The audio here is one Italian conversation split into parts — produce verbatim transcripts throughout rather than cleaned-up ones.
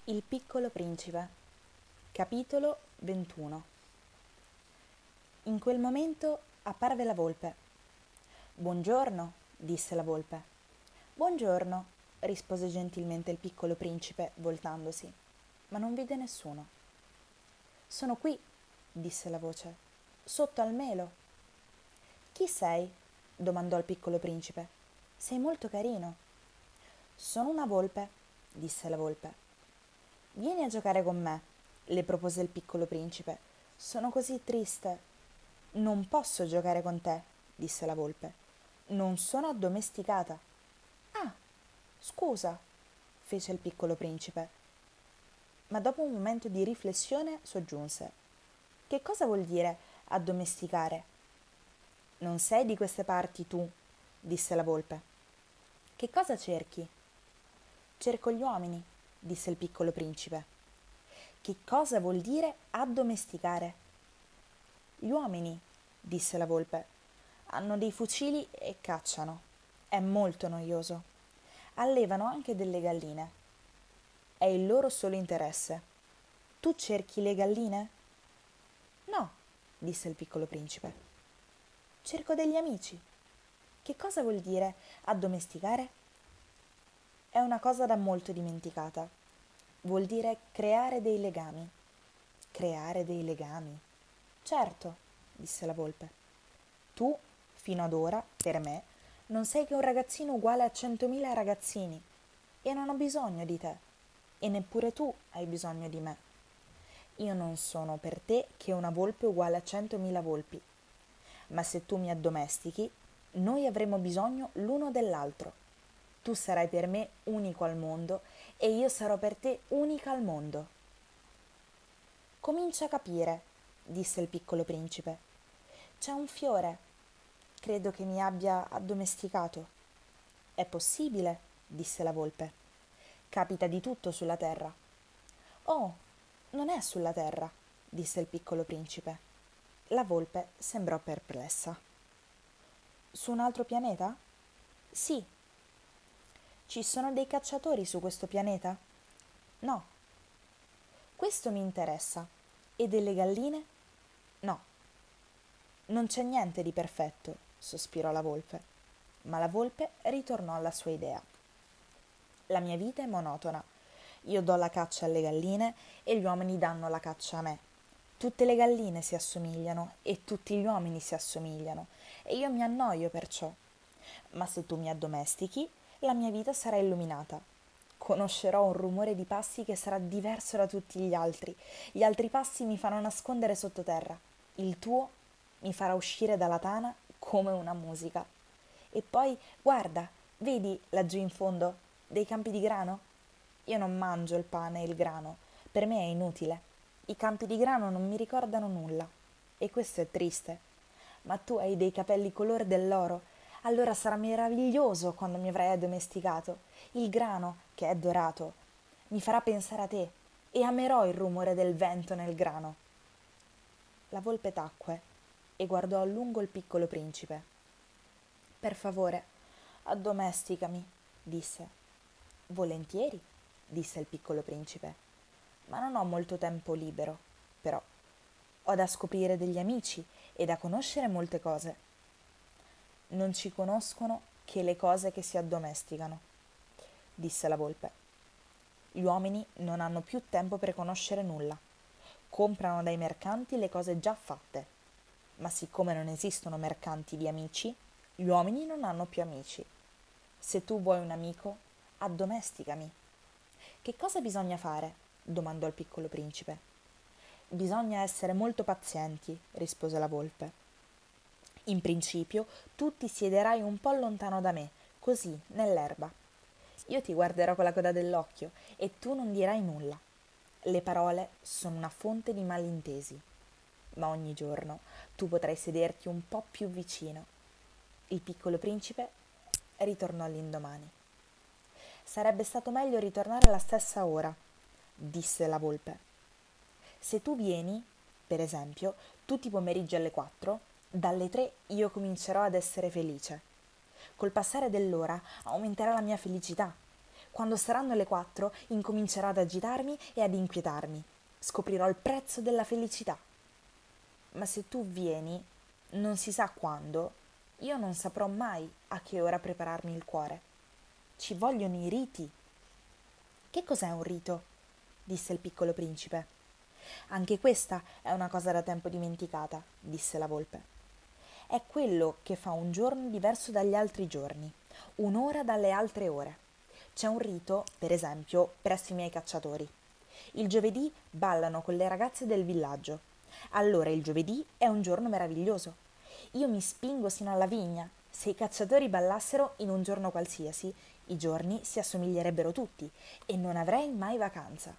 Il piccolo principe. Capitolo ventuno. In quel momento apparve la volpe. «Buongiorno», disse la volpe. «Buongiorno», rispose gentilmente il piccolo principe, voltandosi, ma non vide nessuno. «Sono qui», disse la voce, «sotto al melo». «Chi sei?» domandò il piccolo principe. «Sei molto carino». «Sono una volpe», disse la volpe. «Vieni a giocare con me», le propose il piccolo principe. «Sono così triste». «Non posso giocare con te», disse la volpe. «Non sono addomesticata». «Ah, scusa», fece il piccolo principe. Ma dopo un momento di riflessione soggiunse: «Che cosa vuol dire addomesticare?» «Non sei di queste parti tu», disse la volpe. «Che cosa cerchi?» «Cerco gli uomini», disse il piccolo principe. «Che cosa vuol dire addomesticare?» «Gli uomini», disse la volpe, «hanno dei fucili e cacciano. È molto noioso. Allevano anche delle galline. È il loro solo interesse. Tu cerchi le galline?» «No», disse il piccolo principe. «Cerco degli amici». «Che cosa vuol dire addomesticare?» «È una cosa da molto dimenticata. Vuol dire creare dei legami». «Creare dei legami?» «Certo», disse la volpe. «Tu, fino ad ora, per me, non sei che un ragazzino uguale a centomila ragazzini, e non ho bisogno di te, e neppure tu hai bisogno di me. Io non sono per te che una volpe uguale a centomila volpi, ma se tu mi addomestichi, noi avremo bisogno l'uno dell'altro. Tu sarai per me unico al mondo e io sarò per te unica al mondo». «Comincia a capire», disse il piccolo principe. «C'è un fiore. Credo che mi abbia addomesticato». «È possibile», disse la volpe. «Capita di tutto sulla terra». «Oh, non è sulla terra», disse il piccolo principe. La volpe sembrò perplessa. «Su un altro pianeta?» «Sì». «Ci sono dei cacciatori su questo pianeta?» «No». «Questo mi interessa. E delle galline?» «No». «Non c'è niente di perfetto», sospirò la volpe. Ma la volpe ritornò alla sua idea. «La mia vita è monotona. Io do la caccia alle galline e gli uomini danno la caccia a me. Tutte le galline si assomigliano e tutti gli uomini si assomigliano e io mi annoio perciò. Ma se tu mi addomestichi, la mia vita sarà illuminata. Conoscerò un rumore di passi che sarà diverso da tutti gli altri. Gli altri passi mi fanno nascondere sottoterra. Il tuo mi farà uscire dalla tana come una musica. E poi, guarda, vedi laggiù in fondo dei campi di grano? Io non mangio il pane e il grano, per me è inutile. I campi di grano non mi ricordano nulla. E questo è triste. Ma tu hai dei capelli color dell'oro. Allora sarà meraviglioso quando mi avrai addomesticato. Il grano, che è dorato, mi farà pensare a te e amerò il rumore del vento nel grano». La volpe tacque e guardò a lungo il piccolo principe. «Per favore, addomesticami», disse. «Volentieri», disse il piccolo principe, «ma non ho molto tempo libero, però ho da scoprire degli amici e da conoscere molte cose». «Non ci conoscono che le cose che si addomesticano», disse la volpe. «Gli uomini non hanno più tempo per conoscere nulla. Comprano dai mercanti le cose già fatte. Ma siccome non esistono mercanti di amici, gli uomini non hanno più amici. Se tu vuoi un amico, addomesticami». «Che cosa bisogna fare?» domandò il piccolo principe. «Bisogna essere molto pazienti», rispose la volpe. «In principio tu ti siederai un po' lontano da me, così, nell'erba. Io ti guarderò con la coda dell'occhio e tu non dirai nulla. Le parole sono una fonte di malintesi. Ma ogni giorno tu potrai sederti un po' più vicino». Il piccolo principe ritornò all'indomani. «Sarebbe stato meglio ritornare alla stessa ora», disse la volpe. «Se tu vieni, per esempio, tutti i pomeriggi alle quattro, dalle tre io comincerò ad essere felice. Col passare dell'ora aumenterà la mia felicità. Quando saranno le quattro, incomincerò ad agitarmi e ad inquietarmi. Scoprirò il prezzo della felicità. Ma se tu vieni, non si sa quando, io non saprò mai a che ora prepararmi il cuore. Ci vogliono i riti. Che cos'è un rito? Disse il piccolo principe. Anche questa è una cosa da tempo dimenticata, disse la volpe. È quello che fa un giorno diverso dagli altri giorni, un'ora dalle altre ore. C'è un rito, per esempio, presso i miei cacciatori. Il giovedì ballano con le ragazze del villaggio. Allora il giovedì è un giorno meraviglioso. Io mi spingo sino alla vigna. Se i cacciatori ballassero in un giorno qualsiasi, i giorni si assomiglierebbero tutti e non avrei mai vacanza.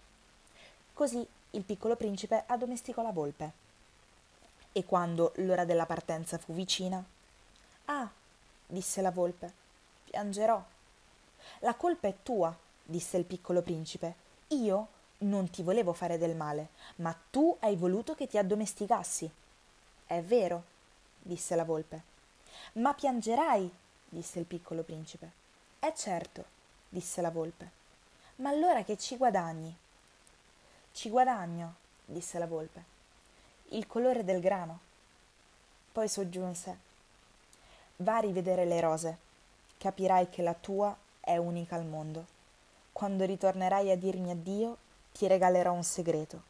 Così il piccolo principe addomesticò la volpe. E quando l'ora della partenza fu vicina, «Ah», disse la volpe, «piangerò». «La colpa è tua», disse il piccolo principe. «Io non ti volevo fare del male, ma tu hai voluto che ti addomesticassi». «È vero», disse la volpe. «Ma piangerai», disse il piccolo principe. «Eh certo», disse la volpe. «Ma allora che ci guadagni?» «Ci guadagno», disse la volpe, «il colore del grano». Poi soggiunse: «Va a rivedere le rose, capirai che la tua è unica al mondo. Quando ritornerai a dirmi addio, ti regalerò un segreto».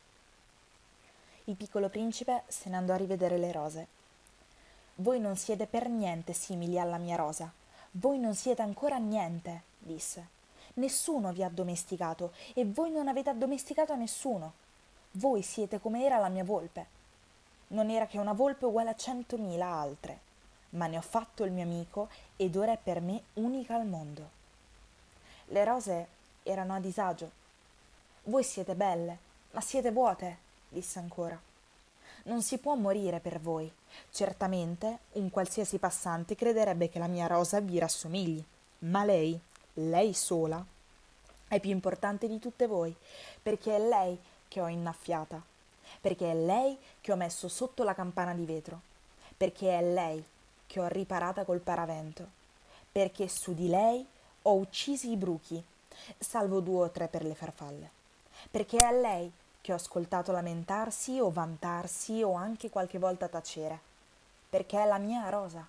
Il piccolo principe se ne andò a rivedere le rose. «Voi non siete per niente simili alla mia rosa. Voi non siete ancora niente», disse. «Nessuno vi ha addomesticato e voi non avete addomesticato nessuno. Voi siete come era la mia volpe. Non era che una volpe uguale a centomila altre, ma ne ho fatto il mio amico ed ora è per me unica al mondo». Le rose erano a disagio. «Voi siete belle, ma siete vuote», disse ancora. «Non si può morire per voi. Certamente un qualsiasi passante crederebbe che la mia rosa vi rassomigli, ma lei, lei sola, è più importante di tutte voi, perché è lei che ho innaffiata, perché è lei che ho messo sotto la campana di vetro, perché è lei che ho riparata col paravento, perché su di lei ho uccisi i bruchi, salvo due o tre per le farfalle, perché è lei che ho ascoltato lamentarsi o vantarsi o anche qualche volta tacere, perché è la mia rosa».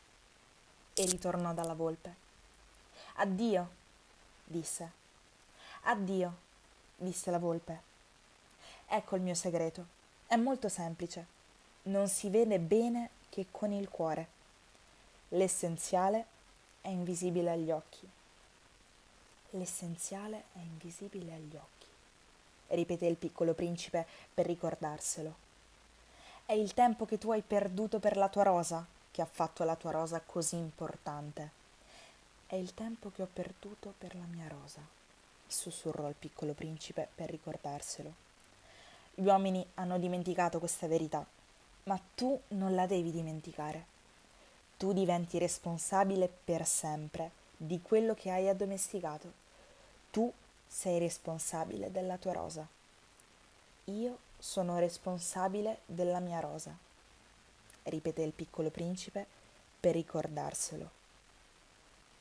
E ritornò dalla volpe. «Addio», disse. «Addio», disse la volpe. «Ecco il mio segreto. È molto semplice. Non si vede bene che con il cuore. L'essenziale è invisibile agli occhi». «L'essenziale è invisibile agli occhi», ripeté il piccolo principe per ricordarselo. «È il tempo che tu hai perduto per la tua rosa che ha fatto la tua rosa così importante». «È il tempo che ho perduto per la mia rosa», sussurrò il piccolo principe per ricordarselo. «Gli uomini hanno dimenticato questa verità, ma tu non la devi dimenticare. Tu diventi responsabile per sempre di quello che hai addomesticato. Tu sei responsabile della tua rosa. Io sono responsabile della mia rosa», ripeté il piccolo principe per ricordarselo.